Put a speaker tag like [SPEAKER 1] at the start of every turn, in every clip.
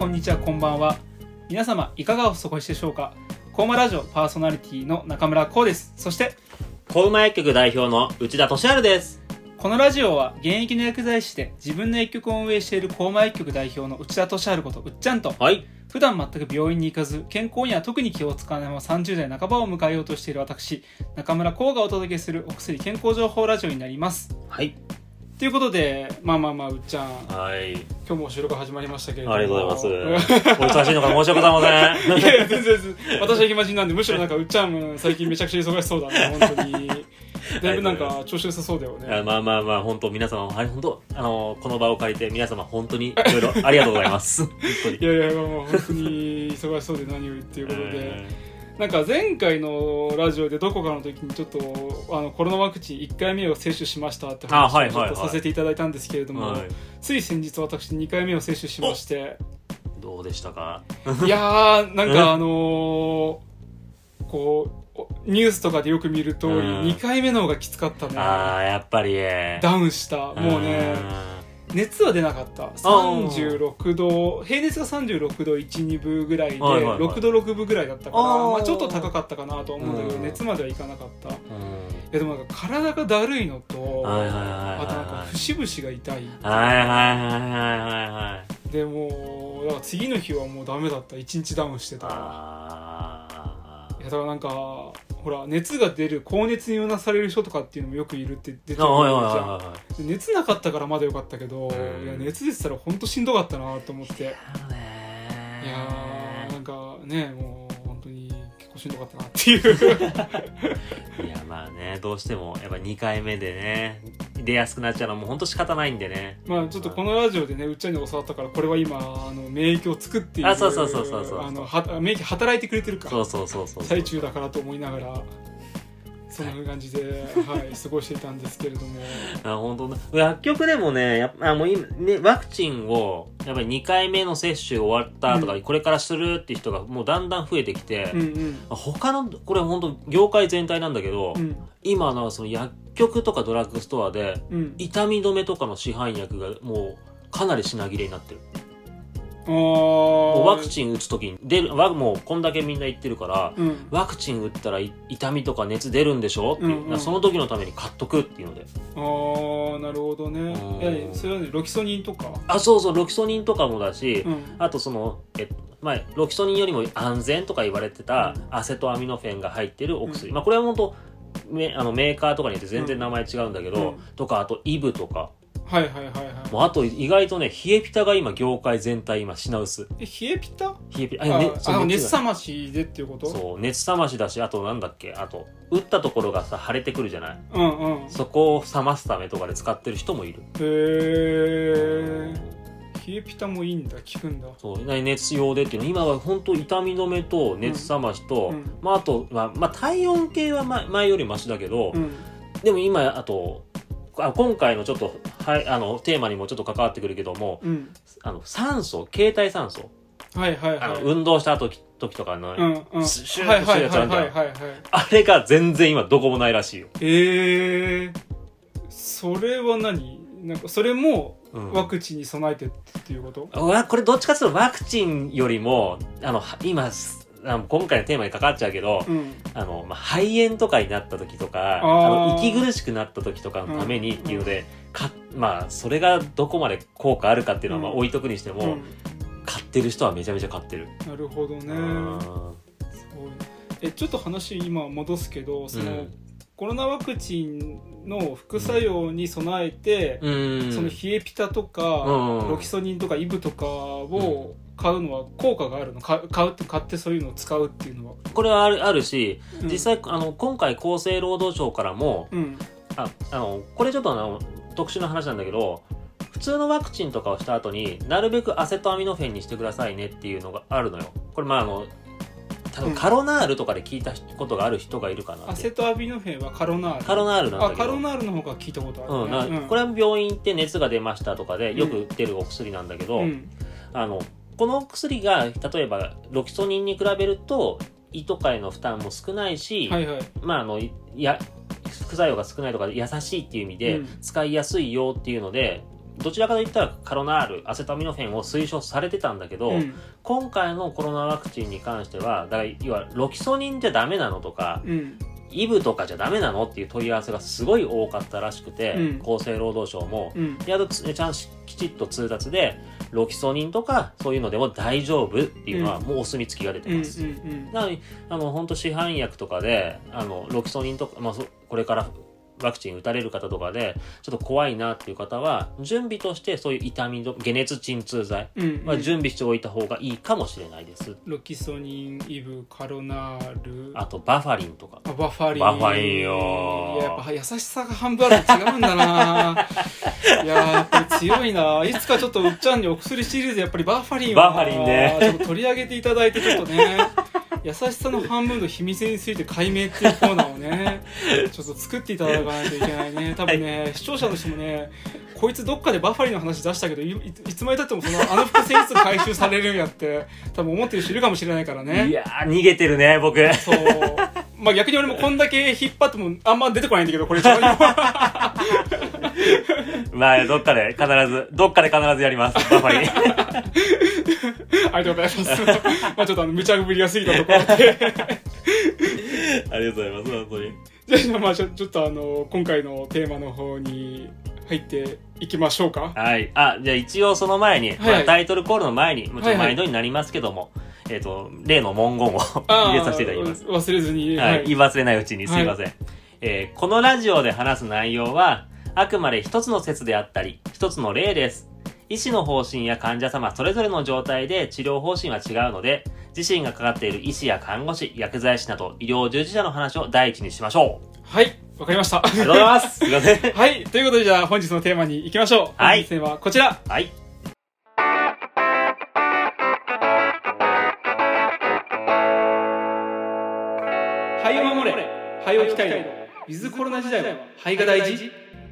[SPEAKER 1] こんにちは、こんばんは。皆様いかがお過ごしでしょうか。コーマラジオパーソナリティの中村光です。そして
[SPEAKER 2] コウマ薬局代表の内田俊治です。
[SPEAKER 1] このラジオは現役の薬剤師で自分の薬局を運営しているコーマ薬局代表の内田俊治ことうっちゃんと、
[SPEAKER 2] はい、
[SPEAKER 1] 普段全く病院に行かず健康には特に気を使わないまま30代半ばを迎えようとしている私中村光がお届けするお薬健康情報ラジオになります。
[SPEAKER 2] はい
[SPEAKER 1] ということで、うっちゃん、
[SPEAKER 2] はい、
[SPEAKER 1] 今日も収録始まりましたけれども、
[SPEAKER 2] ありがとうございます。お忙しいのか申し訳ございません。
[SPEAKER 1] いや全然私は暇人なんで、むしろなんかうっちゃん最近めちゃくちゃ忙しそうだね、本当に。だいぶなんか調子良さそうだよね。
[SPEAKER 2] 本当皆様、本当この場を借りて皆様本当にいろいろありがとうございます。本当に。
[SPEAKER 1] いや本当に忙しそうで何よりっていうことで。なんか前回のラジオでどこかの時にちょっとコロナワクチン1回目を接種しましたって話をちょっとさせていただいたんですけれども、つい先日私2回目を接種しまして、
[SPEAKER 2] どうでしたか？
[SPEAKER 1] いやーなんかこうニュースとかでよく見る通り2回目の方がきつかったね。
[SPEAKER 2] やっぱり
[SPEAKER 1] ダウンした。もうね熱は出なかった。36度、平熱が36度1、2分ぐらいで、6度6分ぐらいだったから、ちょっと高かったかなと思うんだけど、熱まではいかなかった。でもなんか体がだるいのと、あとなんか節々が痛い。でもだから次の日はもうダメだった。1日ダウンしてた。いやだからなんかほら熱が出る高熱にうなされる人とかっていうのもよくいるって出てるじゃん。熱なかったからまだよかったけど、いや熱出てたら本当しんどかったなと思って。いやなんかねもう本当に結構しんどかったなっていう
[SPEAKER 2] いやどうしてもやっぱ2回目でね出やすくなっちゃうのはもう本当仕方ないんでね。
[SPEAKER 1] ちょっとこのラジオでねうっちゃんに教わったから、これは今免疫を作っている、
[SPEAKER 2] そう
[SPEAKER 1] 免疫働いてくれてるか
[SPEAKER 2] そう
[SPEAKER 1] 最中だからと思いながらそんな感じで、過ごしていたんですけれども
[SPEAKER 2] 本当だ。薬局でもねもう今ねワクチンをやっぱり2回目の接種終わったとか、これからするっていう人がもうだんだん増えてきて、他のこれ本当業界全体なんだけど、今その薬局とかドラッグストアで、痛み止めとかの市販薬がもうかなり品切れになってる。もうワクチン打つときにもうこんだけみんな言ってるから、ワクチン打ったら痛みとか熱出るんでしょっていう、その時のために買っとくっていうので。
[SPEAKER 1] なるほどね。それはねロキソニンとか
[SPEAKER 2] そうロキソニンとかもだし、あとロキソニンよりも安全とか言われてたアセトアミノフェンが入ってるお薬、これは本当メーカーとかによって全然名前違うんだけど、とかあとイブとかもうあと意外とね冷えピタが今業界全体今品薄。
[SPEAKER 1] 冷えピタ熱冷ましでっていうこと？
[SPEAKER 2] そう熱冷ましだし、あとなんだっけ、あと打ったところがさ腫れてくるじゃない、そこを冷ますためとかで使ってる人もいる。
[SPEAKER 1] 冷えピタもいいんだ、効くんだ。
[SPEAKER 2] そう熱用でっていうの今は本当痛み止めと熱冷ましと、あと体温計は前よりマシだけど、でも今あと今回のちょっと、テーマにもちょっと関わってくるけども、酸素、携帯酸素、運動した時とかのシューッとしてるやつあるじゃん。あれが全然今どこもないらしいよ。
[SPEAKER 1] それはなんかそれもワクチンに備えてっていうこと？
[SPEAKER 2] これどっちかというとワクチンよりも今回のテーマに関わっちゃうけど、肺炎とかになった時とか息苦しくなった時とかのためにっていうので、それがどこまで効果あるかっていうのは置いとくにしても、買ってる人はめちゃめちゃ買ってる。
[SPEAKER 1] なるほどね。ちょっと話今戻すけど、コロナワクチンの副作用に備えて、その冷えピタとか、ロキソニンとかイブとかを買うのは効果があるの？買ってそういうのを使うっていうのは
[SPEAKER 2] これはあるし、実際今回厚生労働省からも、これちょっと特殊な話なんだけど、普通のワクチンとかをした後になるべくアセトアミノフェンにしてくださいねっていうのがあるのよ。これ多分カロナールとかで聞いたことがある人がいるかな。
[SPEAKER 1] アセトアミノフェンはカロナールなんだけど、カロナールの方が聞いたことあるね。
[SPEAKER 2] これは病院行って熱が出ましたとかでよく売ってるお薬なんだけど、この薬が例えばロキソニンに比べると胃とかへの負担も少ないし、副作用が少ないとか優しいっていう意味で使いやすいよっていうので、 どちらかといったらカロナール、アセトアミノフェンを推奨されてたんだけど、今回のコロナワクチンに関しては、だから要はロキソニンじゃダメなのとか、イブとかじゃダメなのっていう問い合わせがすごい多かったらしくて、厚生労働省も、ちゃんときちっと通達でロキソニンとかそういうのでも大丈夫っていうのはもうお墨付きが出てます。なのに本当市販薬とかでロキソニンとか、これからワクチン打たれる方とかでちょっと怖いなっていう方は準備としてそういう痛みの解熱鎮痛剤は準備しておいた方がいいかもしれないです。
[SPEAKER 1] ロキソニン、イブ、カロナール、
[SPEAKER 2] あとバファリンとか。
[SPEAKER 1] バファリン
[SPEAKER 2] よ。
[SPEAKER 1] いや、やっぱ優しさが半分あると違うんだないややっぱり強いな。いつかちょっとうっちゃんにお薬シリーズやっぱりバファリンを
[SPEAKER 2] ね、
[SPEAKER 1] ちょっと取り上げていただいてちょっとね優しさの半分の秘密について解明っていうコーナーをねちょっと作っていただかないといけないね。多分ね、視聴者の人もね、こいつどっかでバファリンの話出したけど いつまでたっても伏線いつ回収されるんやって多分思ってる人いるかもしれないからね。
[SPEAKER 2] いやー逃げてるね僕。
[SPEAKER 1] そう、逆に俺もこんだけ引っ張ってもあんま出てこないんだけどこれどっ
[SPEAKER 2] かで必ずやりますバファリン
[SPEAKER 1] ありがとうございますちょっと無茶ぶりが過ぎたところで
[SPEAKER 2] ありがとうございます本当に。
[SPEAKER 1] じゃあちょっと今回のテーマの方に入っていきましょうか。
[SPEAKER 2] はい。じゃあ一応その前に、タイトルコールの前にもちろん毎度になりますけども、例の文言を入れさせていただきます。
[SPEAKER 1] 忘れずに、
[SPEAKER 2] 言い忘れないうちにすいません。このラジオで話す内容はあくまで一つの説であったり一つの例です。医師の方針や患者様それぞれの状態で治療方針は違うので、自身がかかっている医師や看護師、薬剤師など医療従事者の話を第一にしましょう。
[SPEAKER 1] はい、わかりました。
[SPEAKER 2] ありがとうございます。すいません。
[SPEAKER 1] はい、ということでじゃあ本日のテーマに行きましょう。
[SPEAKER 2] はい。
[SPEAKER 1] 本日のテーマはこちら。
[SPEAKER 2] はい。
[SPEAKER 1] 肺を守れ、肺を鍛えろ。ウィズコロナ時代は肺が大事。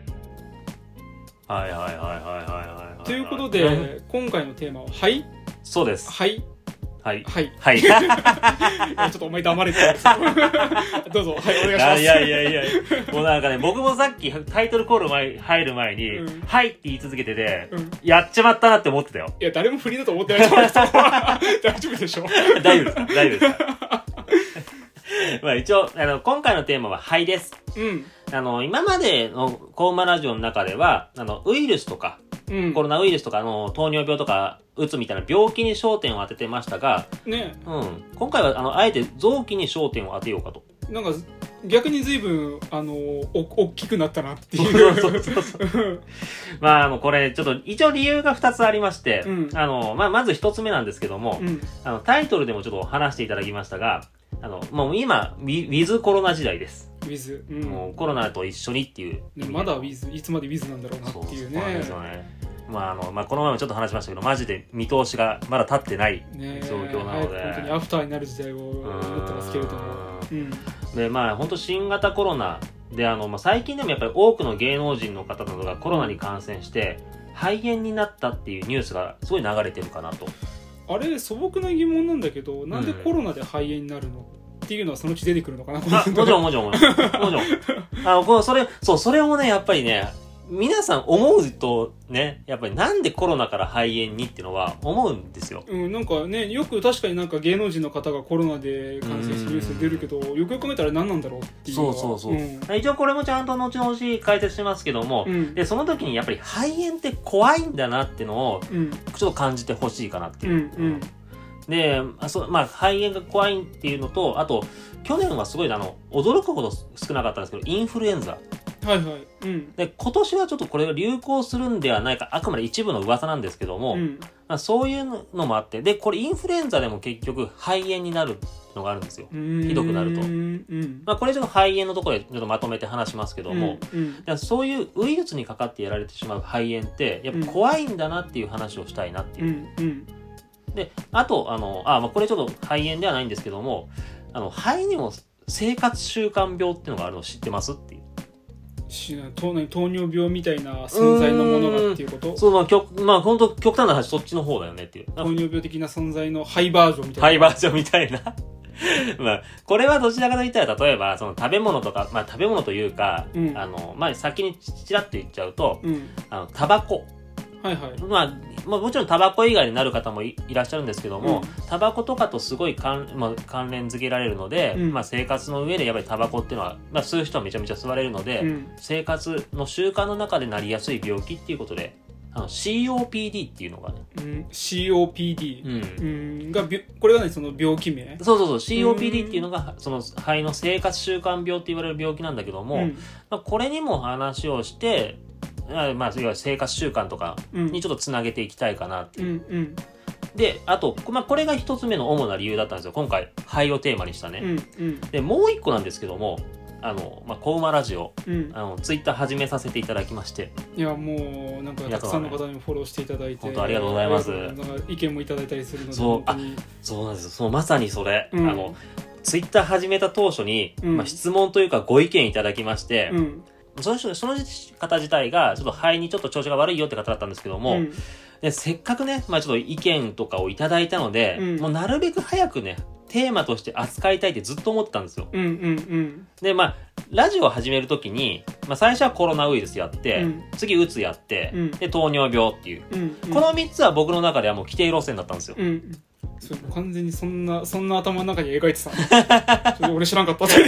[SPEAKER 1] ということで、今回のテーマは肺。
[SPEAKER 2] そうです。
[SPEAKER 1] 肺。
[SPEAKER 2] はい。
[SPEAKER 1] はい。
[SPEAKER 2] はい。
[SPEAKER 1] ちょっとお前黙れてどうぞ、はい、お願いします。
[SPEAKER 2] いや。もうなんかね、僕もさっきタイトルコール入る前に、はいって言い続けてて、やっちまったなって思ってたよ。
[SPEAKER 1] いや、誰もフリーだと思ってないと思います。大丈夫でしょ。
[SPEAKER 2] 大丈夫です。一応、今回のテーマは肺です。今までのコーマラジオの中では、ウイルスとか、コロナウイルスとか、糖尿病とか、うつみたいな病気に焦点を当ててましたが、今回は、あえて臓器に焦点を当てようかと。
[SPEAKER 1] なんか、逆に随分、大きくなったなっていう。
[SPEAKER 2] そう。これ、ちょっと、一応理由が2つありまして、まず1つ目なんですけども、タイトルでもちょっと話していただきましたが、もう今、ウィズコロナ時代です。
[SPEAKER 1] ウィズ、
[SPEAKER 2] もうコロナと一緒にっていう。
[SPEAKER 1] まだウィズ、いつまでウィズなんだろうなっていうね。
[SPEAKER 2] そうですよね。この前もちょっと話しましたけど、マジで見通しがまだ立ってない状況なので、
[SPEAKER 1] 本当にアフターになる時代を思ってますけれども。
[SPEAKER 2] で、本当新型コロナで、最近でもやっぱり多くの芸能人の方などがコロナに感染して、肺炎になったっていうニュースがすごい流れてるかなと。
[SPEAKER 1] あれ素朴な疑問なんだけど、なんでコロナで肺炎になるのっていうのはそのうち出てくるのかな。
[SPEAKER 2] もちろんそれもねやっぱりね皆さん思うとねやっぱりなんでコロナから肺炎にっていうのは思うんですよ。
[SPEAKER 1] なんかねよく確かになんか芸能人の方がコロナで感染してニュース出るけど、よくよく見たら何なんだろうっていうのは。
[SPEAKER 2] そう、一応これもちゃんと後々解説しますけども、でその時にやっぱり肺炎って怖いんだなっていうのをちょっと感じてほしいかなっていう。で、肺炎が怖いっていうのと、あと去年はすごい驚くほど少なかったんですけどインフルエンザ。で今年はちょっとこれが流行するんではないか、あくまで一部の噂なんですけども、そういうのもあって、でこれインフルエンザでも結局肺炎になるのがあるんですよ。ひどくなると。これちょっと肺炎のところでちょっとまとめて話しますけども、そういうウイルスにかかってやられてしまう肺炎ってやっぱ怖いんだなっていう話をしたいなっていう。であとこれちょっと肺炎ではないんですけども、肺にも生活習慣病っていうのがあるの知ってますっていう。
[SPEAKER 1] 糖尿病みたいな存在のものがっていうこと？
[SPEAKER 2] そう本当極端な話そっちの方だよねっていう。
[SPEAKER 1] 糖尿病的な存在のハイバージョンみたいな。
[SPEAKER 2] ハイバージョンみたいな。これはどちらかといったら例えばその食べ物とか食べ物というか、先にちらっと言っちゃうと、タバコ。
[SPEAKER 1] はいはい。
[SPEAKER 2] もちろんタバコ以外になる方も いらっしゃるんですけども、タバコとかとすごい関連付けられるので、生活の上でやっぱりタバコっていうのは、吸う人はめちゃめちゃ吸われるので、生活の習慣の中でなりやすい病気っていうことで、COPD っていうのがね、
[SPEAKER 1] COPD、これがねその病気名。
[SPEAKER 2] そう COPD っていうのがその肺の生活習慣病って言われる病気なんだけども、これにも話をしていわゆる生活習慣とかにちょっとつなげていきたいかなっていう、であと、これが一つ目の主な理由だったんですよ、今回肺をテーマにしたね、でもう一個なんですけども、小馬ラジオ、ツイッター始めさせていただきまして。
[SPEAKER 1] いやもうなんかたくさんの方にもフォローしていただいて、
[SPEAKER 2] 本当ありがとうございます。
[SPEAKER 1] なんか意見もいただいたりするので、
[SPEAKER 2] そうなんですよ、まさにそれ、ツイッター始めた当初に、質問というかご意見いただきまして、その方自体がちょっと肺にちょっと調子が悪いよって方だったんですけども、でせっかくね、ちょっと意見とかをいただいたので、もうなるべく早くねテーマとして扱いたいってずっと思ってたんですよ。でラジオを始めるときに、最初はコロナウイルスやって、次うつやって、で糖尿病っていう、この3つは僕の中ではもう規定路線だったんですよ。
[SPEAKER 1] 完全にそんな頭の中に描いてた俺知らんかったって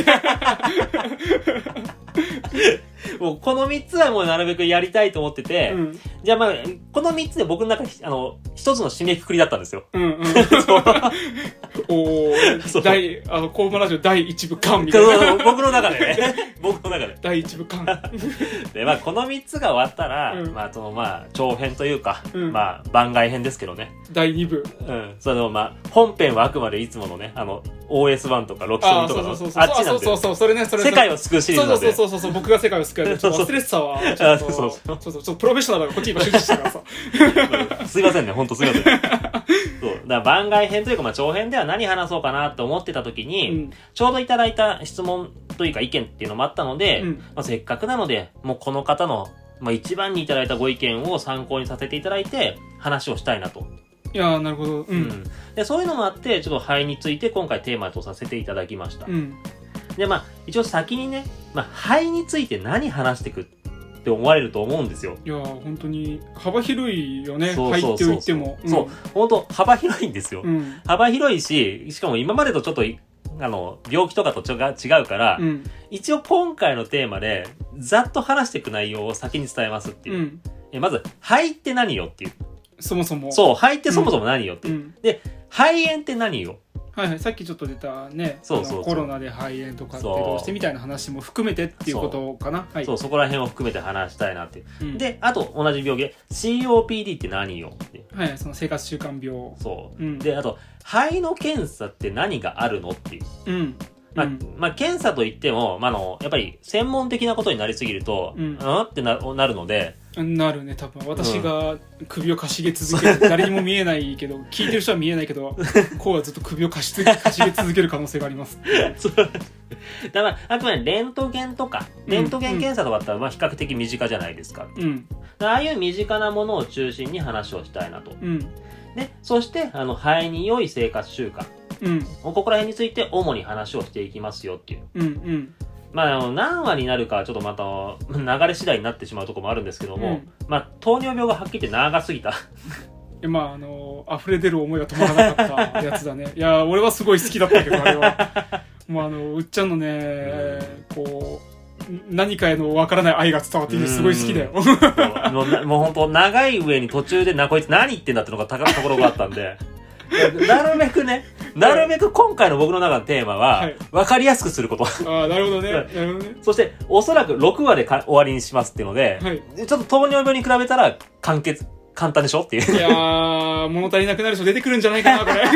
[SPEAKER 2] もうこの3つはもうなるべくやりたいと思ってて、じゃあこの3つで僕の中で一つの締めくくりだったんですよ。
[SPEAKER 1] コウマラジオ第1部完みたいな。
[SPEAKER 2] 僕の中でね。
[SPEAKER 1] 第1部完。
[SPEAKER 2] で、この3つが終わったら、長編というか、番外編ですけどね。
[SPEAKER 1] 第2部。
[SPEAKER 2] 本編はあくまでいつものね、OS1 とかロキソニとかの、あっちなんで。
[SPEAKER 1] それね、
[SPEAKER 2] 世界を救うシリーズなんで。
[SPEAKER 1] そう、僕が世界を救うやつ。忘れてたわ。ちょっとプロフェッショナルだからこっち今集中してたからさ。
[SPEAKER 2] すいませんね、ほんとすいません。そう。だから番外編というか、長編では何話そうかなと思ってた時に、ちょうどいただいた質問というか意見っていうのもあったので、せっかくなので、もうこの方の、一番にいただいたご意見を参考にさせていただいて、話をしたいなと。
[SPEAKER 1] いやー、なるほど。
[SPEAKER 2] で、そういうのもあって、ちょっと肺について今回テーマとさせていただきました。で、一応先にね、肺について何話していくって思われると思うんですよ。
[SPEAKER 1] いやー、本当に幅広いよね、肺って言っても。
[SPEAKER 2] そう、本当幅広いんですよ。幅広いし、しかも今までとちょっと、病気とかと違うから、一応今回のテーマで、ざっと話していく内容を先に伝えますっていう。まず、肺って何よっていう。
[SPEAKER 1] そもそも。
[SPEAKER 2] そう、肺ってそもそも何よっていう。で、肺炎って何よ。
[SPEAKER 1] さっきちょっと出たね、コロナで肺炎とかってどうしてみたいな話も含めてっていうことかな。
[SPEAKER 2] そこら辺を含めて話したいなっていう。で、あと同じ病気で COPD って何よっていう。
[SPEAKER 1] その生活習慣病。
[SPEAKER 2] そう。で、あと肺の検査って何があるのっていう。検査といっても、やっぱり専門的なことになりすぎると、ってなるので。
[SPEAKER 1] なるね、多分。私が首をかしげ続けて、誰にも見えないけど、聞いてる人は見えないけど、こうはずっと首をかしげ続ける可能性があります。
[SPEAKER 2] だから、あくまでレントゲンとか、レントゲン検査とかだったら、比較的身近じゃないですか。ああいう身近なものを中心に話をしたいなと。で、そして、肺に良い生活習慣。ここら辺について主に話をしていきますよっていう。何話になるかはちょっとまた流れ次第になってしまうところもあるんですけども、糖尿病がはっきり言って長すぎた。
[SPEAKER 1] 溢れ出る思いが止まらなかったやつだね。いや、俺はすごい好きだったけど、あれは。もううっちゃんのね、何かへの分からない愛が伝わっていてすごい好きだよ。
[SPEAKER 2] もう本当長い上に途中でこいつ何言ってんだってのがところがあったんで。なるべく今回の僕の中のテーマは、分かりやすくすること。
[SPEAKER 1] なるほどね。
[SPEAKER 2] そして、おそらく6話で終わりにしますっていうので、ちょっと糖尿病に比べたら簡単でしょっていう。
[SPEAKER 1] いやー、物足りなくなる人出てくるんじゃないかな、これ。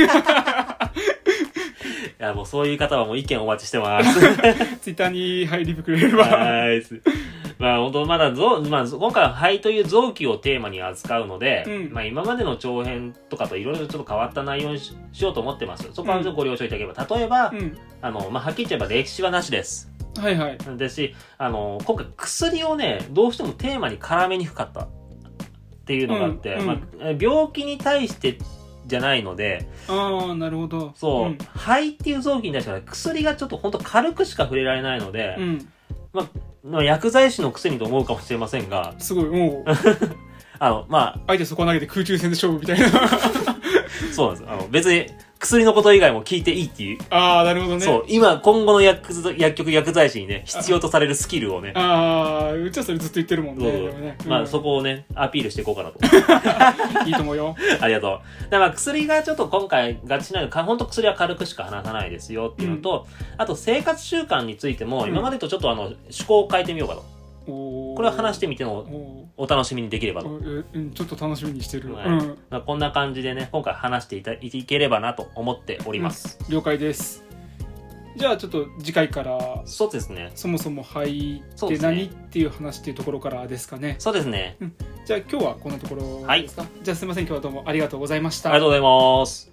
[SPEAKER 2] いや、もうそういう方はもう意見お待ちしてます。
[SPEAKER 1] ツイッターに、リプくれれば。
[SPEAKER 2] 本当今回は肺という臓器をテーマに扱うので、今までの長編とかといろいろちょっと変わった内容にしようと思ってます。そこはちょっとご了承いただければ。例えば、はっきり言っちゃえば歴史はなしです。ですし、今回薬をね、どうしてもテーマに絡めにくかったっていうのがあって、病気に対してじゃないので、
[SPEAKER 1] なるほど。
[SPEAKER 2] そう、肺っていう臓器に対しては薬がちょっと本当軽くしか触れられないので、薬剤師のくせにと思うかもしれませんが、
[SPEAKER 1] すごい、 相手底投げて空中戦で勝負みたいな
[SPEAKER 2] そうなんです。別に薬のこと以外も聞いていいっていう。
[SPEAKER 1] ああ、なるほどね。
[SPEAKER 2] そう、今後の薬局薬剤師にね、必要とされるスキルをね。
[SPEAKER 1] ああ、うちはそれずっと言ってるもんね。
[SPEAKER 2] まあそこをね、アピールしていこうかなと。
[SPEAKER 1] いいと思うよ。
[SPEAKER 2] ありがとう。まあ薬がちょっと今回ガチなので、ほんと薬は軽くしか話さないですよっていうのと、あと生活習慣についても、今までとちょっと趣向を変えてみようかと。これを話してみてのお楽しみにできればと。
[SPEAKER 1] ちょっと楽しみにしてる。
[SPEAKER 2] こんな感じでね、今回話していければなと思っております。
[SPEAKER 1] 了解です。じゃあちょっと次回から、
[SPEAKER 2] そうですね。
[SPEAKER 1] そもそも肺って何っていう話っていうところからですかね。
[SPEAKER 2] そうですね。
[SPEAKER 1] じゃあ今日はこんなところですか。じゃあすみません、今日はどうもありがとうございました。
[SPEAKER 2] ありがとうございます。